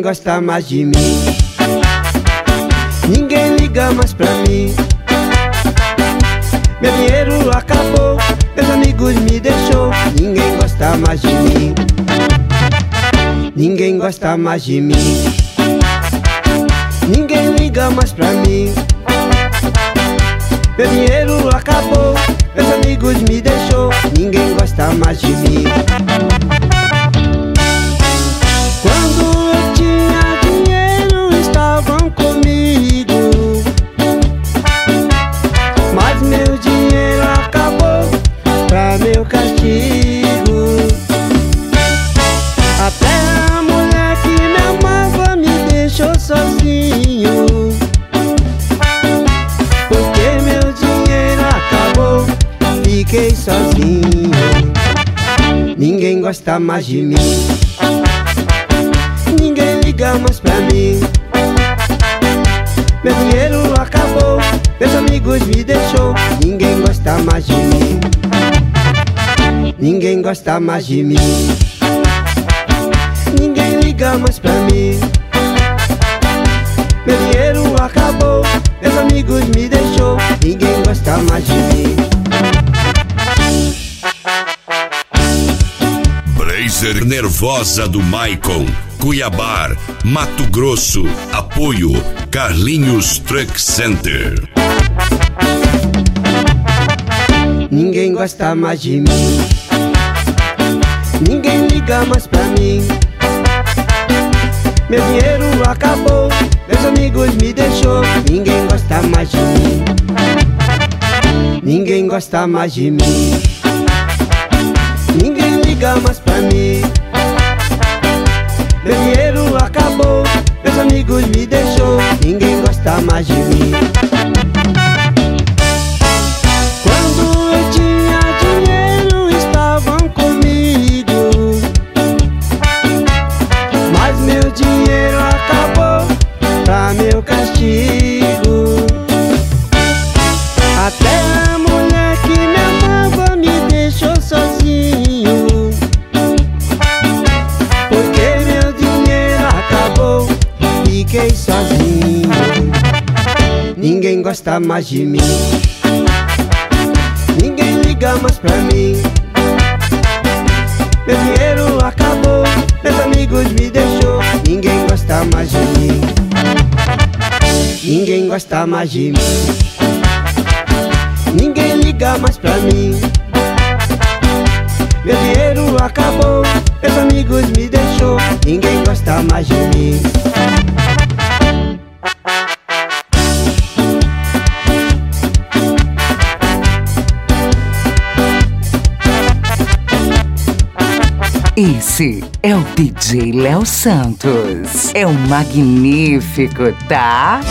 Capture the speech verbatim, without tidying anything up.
gosta mais de mim. Ninguém liga mais pra mim. Meu dinheiro acabou, meus amigos me deixou. Ninguém gosta mais de mim. Ninguém gosta mais de mim. Ninguém liga mais pra mim. Meu dinheiro acabou, meus amigos me deixou. Ninguém gosta mais de mim. Quando eu tinha dinheiro estavam comigo, mas meu dinheiro acabou pra meu castigo. Até a mulher que me amava me deixou sozinho, porque meu dinheiro acabou, fiquei sozinho. Ninguém gosta mais de mim. Ninguém liga mais pra mim. Meu dinheiro acabou, meus amigos me deixou. Ninguém gosta mais de mim. Ninguém gosta mais de mim. Ninguém liga mais pra mim. Meu dinheiro acabou, meus amigos me deixou. Ninguém gosta mais de mim. Brazer Nervosa do Maicon, Cuiabá, Mato Grosso. Apoio Carlinhos Truck Center. Ninguém gosta mais de mim. Ninguém liga mais pra mim. Meu dinheiro acabou, meus amigos me deixou. Ninguém gosta mais de mim. Ninguém gosta mais de mim. Ninguém liga mais pra mim. Meu dinheiro acabou, meus amigos me deixou. Ninguém gosta mais de mim. Quando eu tinha dinheiro estavam comigo, mas meu dinheiro acabou pra meu castigo. Até a mulher que me amava me deixou sozinho, porque meu dinheiro acabou, fiquei sozinho. Ninguém gosta mais de mim. Ninguém liga mais pra mim. Meu dinheiro acabou, meus amigos me deixou. Ninguém gosta mais de mim. Ninguém gosta mais de mim. Ninguém liga mais pra mim. Meu dinheiro acabou, meus amigos me deixou. Ninguém gosta mais de mim. Esse é o D J Léo Santos. É um magnífico, tá?